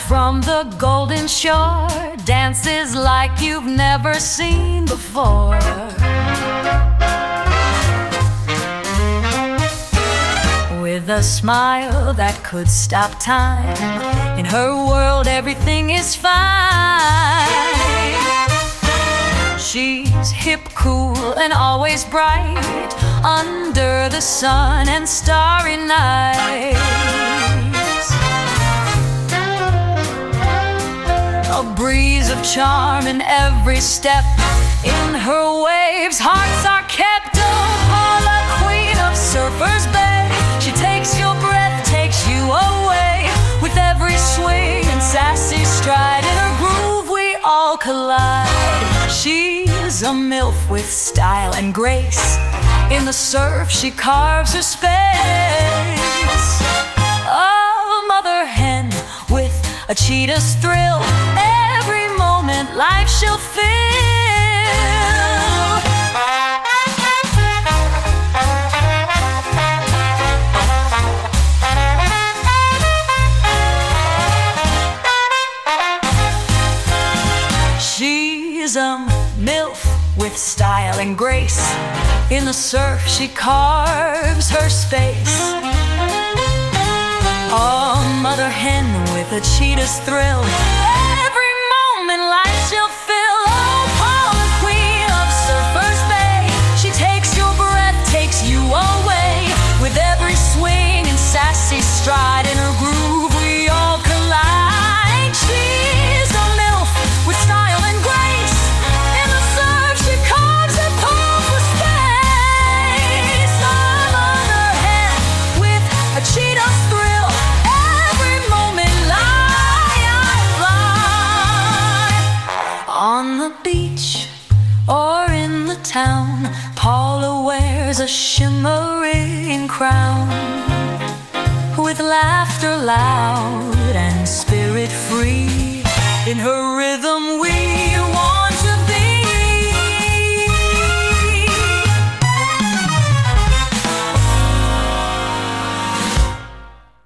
from the Golden Shore, dances like you've never seen before. With a smile that could stop time, in her world everything is fine. She's hip, cool, and always bright, under the sun and starry nights. A breeze of charm in every step, in her waves hearts are kept. Oh, Paula, queen of Surfers Bay, she takes your breath, takes you away. With every swing and sassy stride, in her groove we all collide. She's a MILF with style and grace, in the surf she carves her space. A mother hen with a cheetah's thrill, every moment life she'll fill. She's a MILF with style and grace, in the surf she carves her space. A mother hen with a cheetah's thrill, every moment life she'll fill. Oh, Paula, queen of Surfers Bay, she takes your breath, takes you away. With every swing and sassy stride, in her groove we all collide. She's a MILF with style and grace, in the surf she carves her pole for space. A mother hen with a cheetah's thrill, on the beach or in the town, Paula wears a shimmering crown. With laughter loud and spirit free, in her rhythm we